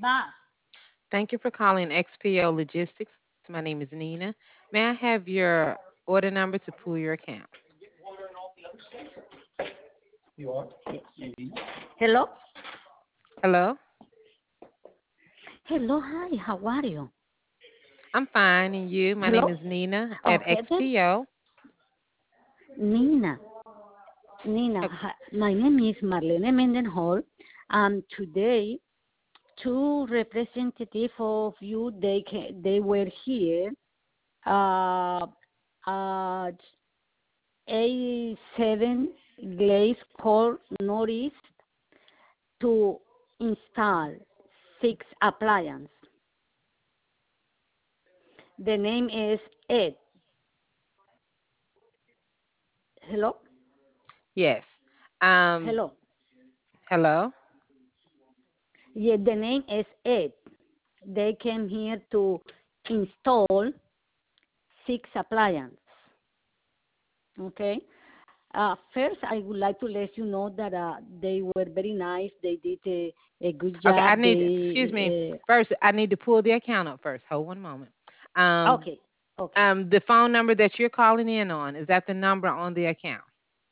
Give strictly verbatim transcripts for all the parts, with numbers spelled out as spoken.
Bob. Thank you for calling X P O Logistics. My name is Nina. May I have your order number to pull your account? Hello? Hello? Hello, hi, how are you? I'm fine, and you? My name Hello? is Nina at Okay, then. X P O. Nina. Nina, Okay. hi, my name is Marlene Mendenhall. Um, today, two representatives of you, they ca- they were here uh, at A seven Glaze Court Northeast to install six appliances. The name is Ed. Hello? Yes. Um, Hello. hello? Yeah, the name is Ed. They came here to install six appliances. Okay. Uh, first, I would like to let you know that uh, they were very nice. They did a, a good Okay, I job. need, excuse me. They First, I need to pull the account up first. Hold one moment. uh, Um, okay, okay. um, the phone number that you're calling in on, is that the number on the account?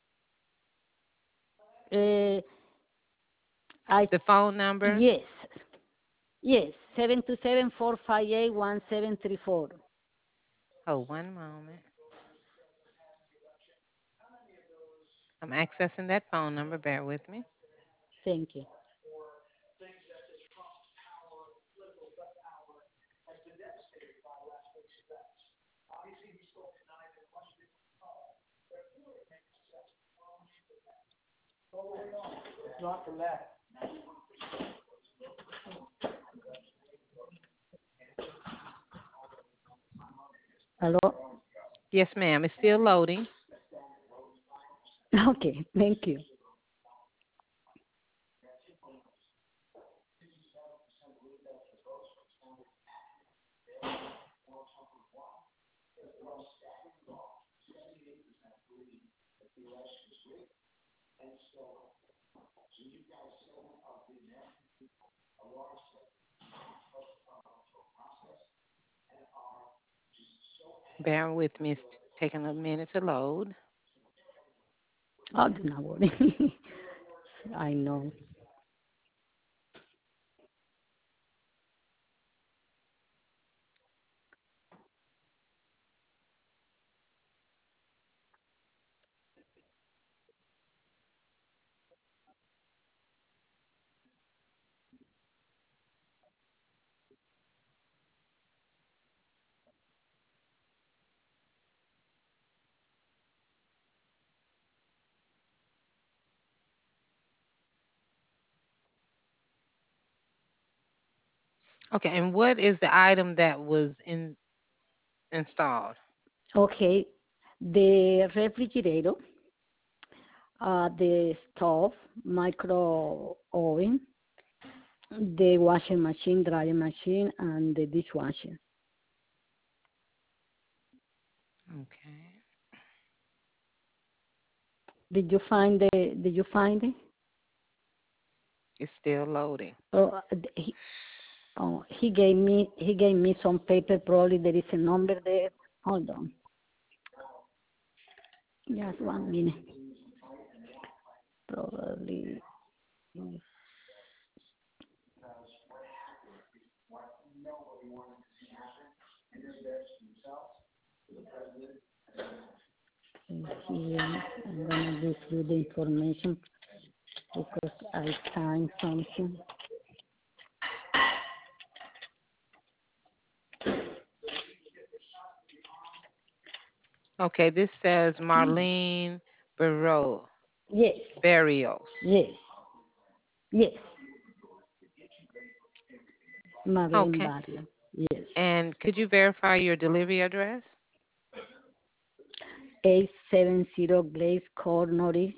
Uh, I The phone number? yes, yes. Seven two seven four five eight one seven three four. Hold one moment. I'm accessing that phone number. Bear with me. Thank you. Hello. Yes, ma'am. It's still loading. Okay, thank you. Bear with me. It's taking a minute to load. Oh, do not worry. I know. Okay, and what is the item that was in installed? Okay, the refrigerator, uh, the stove, micro oven, the washing machine, drying machine, and the dishwasher. Okay. Did you find the? Did you find it? It's still loading. Oh, uh, he, oh, he gave me he gave me some paper. Probably there is a number there. Hold on, just one minute. Probably. Here, I'm gonna go through the information because I signed something. Okay, this says Marlene Barro Yes, Barrios. yes, yes. Marlene Okay. Barrio. Yes. And could you verify your delivery address? eight seven zero Glaze Court Norris.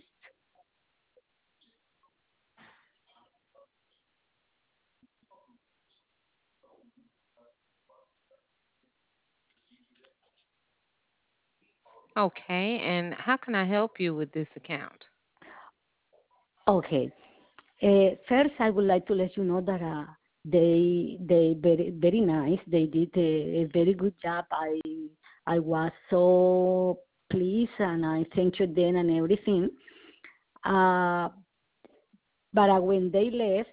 Okay, and how can I help you with this account? Okay. Uh, first, I would like to let you know that uh, They they very very nice. They did a, a very good job. I I was so pleased, and I thank you then and everything. Uh, but uh, when they left,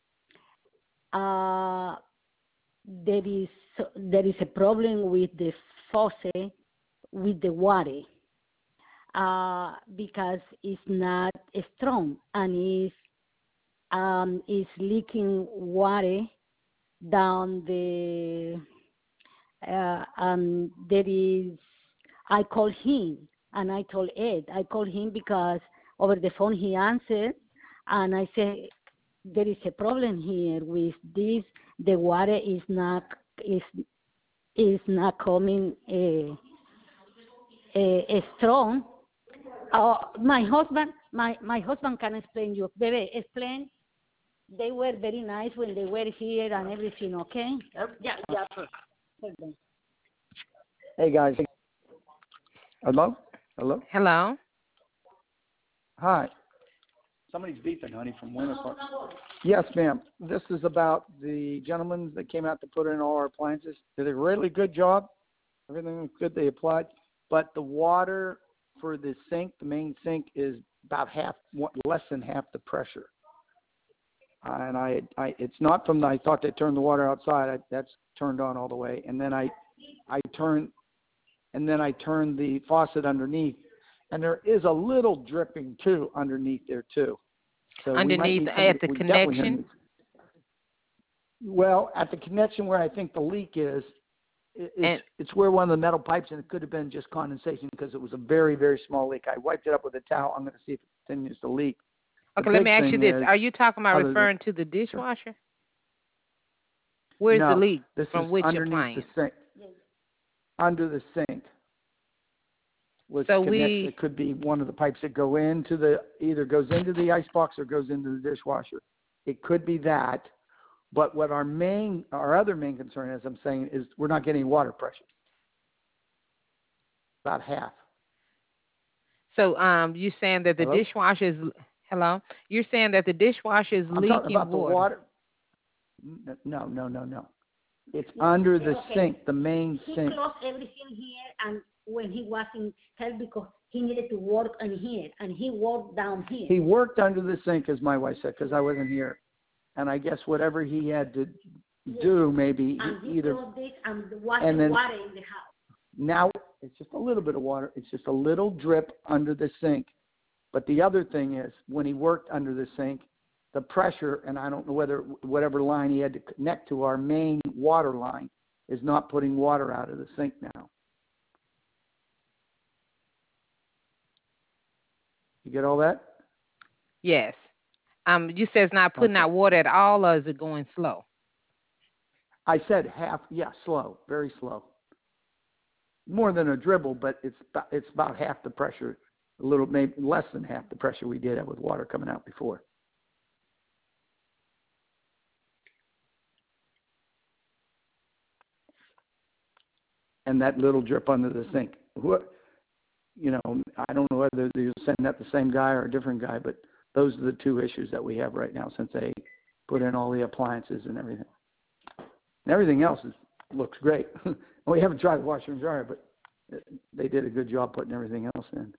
uh, there is there is a problem with the faucet with the water uh, because it's not strong and it's um, is leaking water down the uh, um, there is I called him and I told Ed. I called him because over the phone he answered and I said there is a problem here with this. The water is not is is not coming uh, uh, strong. Uh, my husband my, my husband can explain you. Baby, explain. They were very nice when they were here and everything, okay? Yeah, yeah. Pardon. Hey, guys. Hello? Hello? Hello. Hi. Somebody's beeping, honey, from Winter Park. Yes, ma'am. This is about the gentlemen that came out to put in all our appliances. Did a really good job. Everything was good. They applied. But the water for the sink, the main sink, is about half, less than half the pressure. Uh, and I, I, it's not from the, I thought they turned the water outside. I, that's turned on all the way. And then I, I turned, and then I turned the faucet underneath, and there is a little dripping too underneath there too. So Underneath we might at somebody, the we connection? Need, well, at the connection where I think the leak is, it's, and, it's where one of the metal pipes, and it could have been just condensation because it was a very, very small leak. I wiped it up with a towel. I'm going to see if it continues to leak. Okay, let me ask you this. Is, Are you talking about referring than, to the dishwasher? Sure. Where's no, the leak? This from is which underneath appliance? the sink. Under the sink. Was so connected. we It could be one of the pipes that go into the, either goes into the icebox or goes into the dishwasher. It could be that. But what our main, our other main concern, as I'm saying, is we're not getting water pressure. About half. So um, you're saying that the hello? dishwasher is, hello? You're saying that the dishwasher is I'm leaking talking about water. the water. No, no, no, no. It's yeah, under the okay. sink, the main he sink. He closed everything here, and when he was in hell because he needed to work on here, and he worked down here. He worked under the sink, as my wife said, because I wasn't here. And I guess whatever he had to yes. do, maybe and he he either. This and water, and then, water in the house. Now it's just a little bit of water. It's just a little drip under the sink. But the other thing is, when he worked under the sink, the pressure, and I don't know whether whatever line he had to connect to our main water line, is not putting water out of the sink now. You get all that? Yes. Um, you said it's not putting okay. out water at all, or is it going slow? I said half, yeah, slow, very slow. More than a dribble, but it's about, it's about half the pressure, a little, maybe less than half the pressure we did have with water coming out before. And that little drip under the sink. What, you know, I don't know whether you're sending that the same guy or a different guy, but those are the two issues that we have right now since they put in all the appliances and everything. And everything else is, looks great. We haven't tried the washer and dryer, but they did a good job putting everything else in.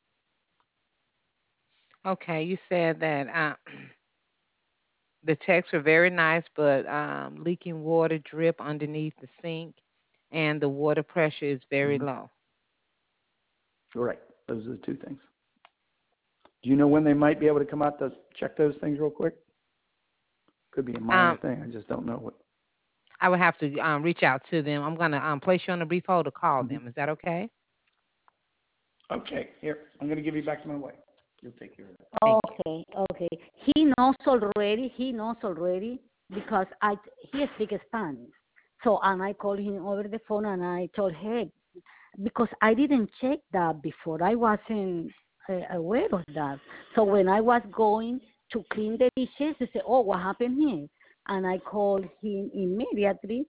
Okay, you said that uh, the texts are very nice, but um, leaking water drip underneath the sink, and the water pressure is very mm-hmm. low. Right. Those are the two things. Do you know when they might be able to come out to check those things real quick? Could be a minor um, thing. I just don't know what. I would have to um, reach out to them. I'm going to um, place you on a brief hold to call mm-hmm. them. Is that okay? Okay. Here, I'm going to give you back to my wife. You'll take care of that. Thank okay, you. okay. He knows already. He knows already because I he speaks Spanish. So and I called him over the phone and I told him because I didn't check that before. I wasn't uh, aware of that. So when I was going to clean the dishes, I said, "Oh, what happened here?" And I called him immediately,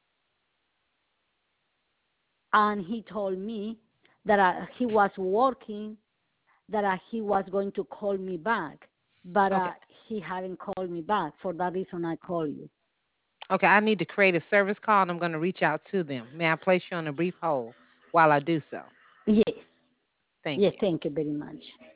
and he told me that uh, he was working. That uh, he was going to call me back, but okay. uh, he hadn't called me back. For that reason, I called you. Okay, I need to create a service call, and I'm going to reach out to them. May I place you on a brief hold while I do so? Yes. Thank Yes, you. thank you very much.